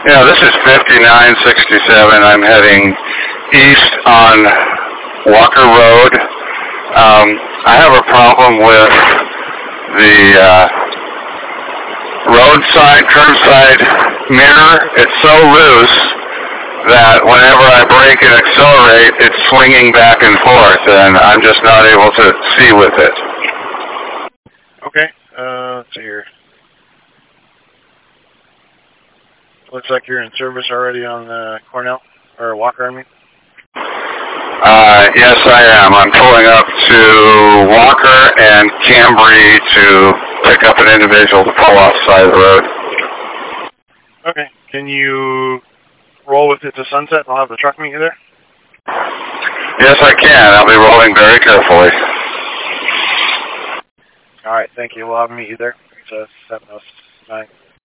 Yeah, this is 5967. I'm heading east on Walker Road. I have a problem with the roadside, curbside mirror. It's so loose that whenever I brake and accelerate, it's swinging back and forth, and I'm just not able to see with it. Okay, let's see here. Looks like you're in service already on Cornell, or Walker, I mean. Yes, I am. I'm pulling up to Walker and Cambry to pick up an individual to pull off the side of the road. Okay. Can you roll with it to Sunset and I'll have the truck meet you there? Yes, I can. I'll be rolling very carefully. All right, thank you. We'll have them meet you there. It's 7:09.